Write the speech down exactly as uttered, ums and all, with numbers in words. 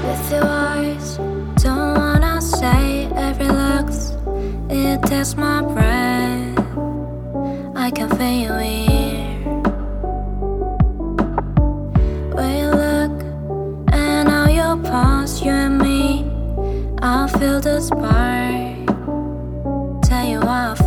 With your eyes, don't wanna say every looks, it takes my breath. I can feel you here. When you look, and how you pass, you and me, I feel the spark. Tell you how I feel.